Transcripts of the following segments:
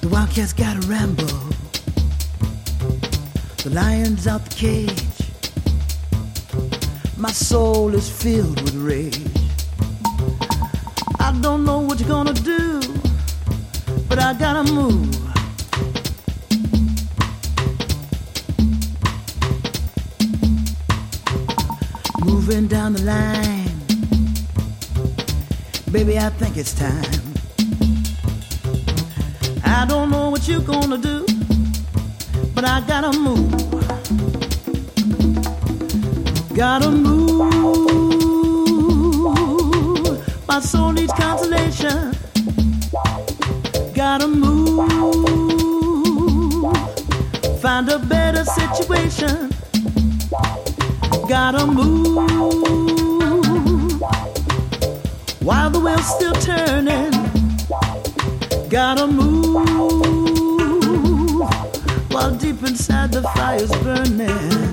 The wildcat's gotta ramble. The lion's out the cage. My soul is filled with rage. I don't know what you're gonna do, but I gotta move. Moving down the line, baby, I think it's time. I don't know what you're gonna do, but I gotta move. Gotta move. My soul needs consolation. Gotta move. Find a better situation. Gotta move. While the wheel's still turning. Gotta move. While deep inside the fire's burning.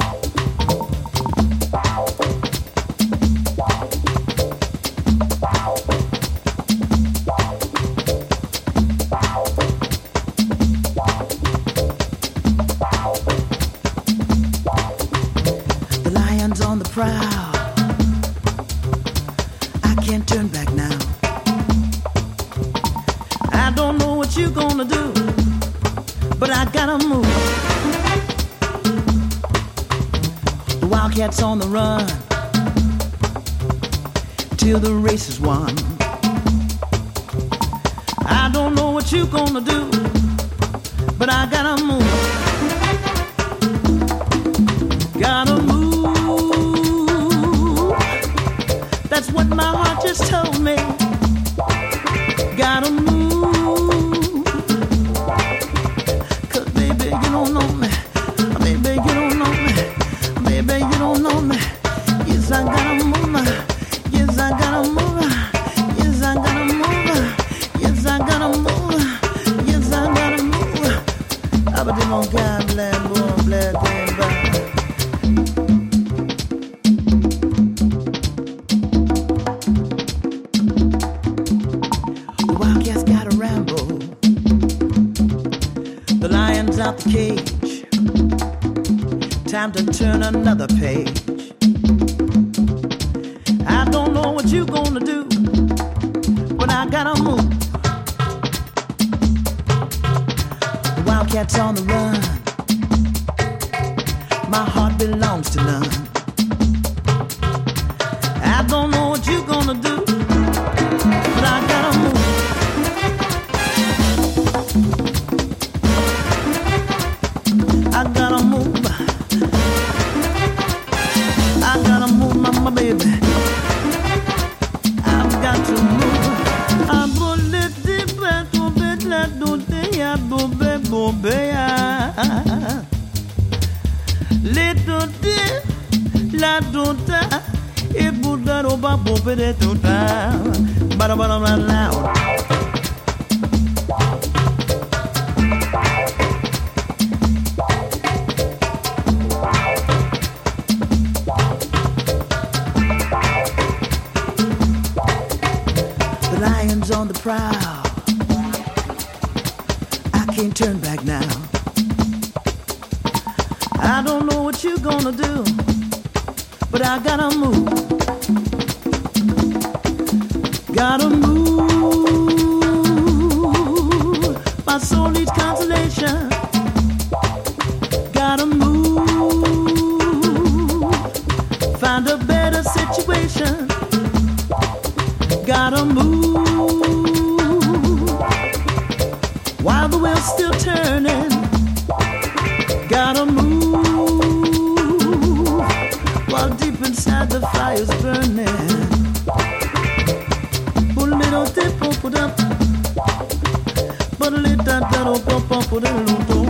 On the prowl, I can't turn back now. I don't know what you're gonna do, but I gotta move. The wildcat's on the run till the race is won. I don't know what you're gonna do, but I gotta move. Gotta move. That's what my heart just told me. Gotta move. 'Cause baby, you don't know me. Baby, you don't know me. Baby, you don't know me. Yes, I gotta move. Yes, I gotta move. Yes, I gotta move. Yes, I gotta move. Yes, I gotta move. Abadi mon God, bled, boy, bled, bled. Out the cage, time to turn another page. I don't know what you're gonna do, but I gotta move. The wildcat's on the run, my heart belongs to none. I don't know what you're gonna do, but I gotta move. I gotta move. I gotta move, my baby. I've got to move. I'm gonna let the back of it, let do the bobe. Little dip, la dota, it would not over bobe de tota. But I'm not loud. On the prowl, I can't turn back now. I don't know what you're gonna do, but I gotta move. Gotta move. My soul needs consolation. Gotta move. Find a better situation. Gotta move. While the wheel's still turning, gotta move. While deep inside the fire's burning. Pull it on the pump it up. But a little pump up for the loto.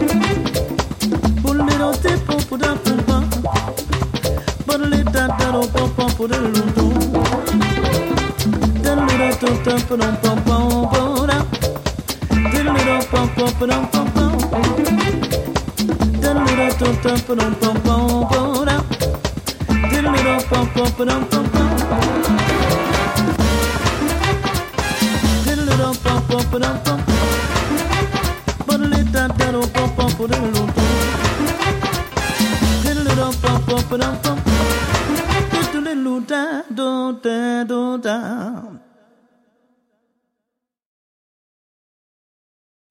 Pull it on the pump it up. But a little pump up for the loto. Then a little pump it up. Pum pum pum pum pum. Then little pum pum pum pum pum. Then little pum pum pum pum pum. Then little pum pum pum pum. down.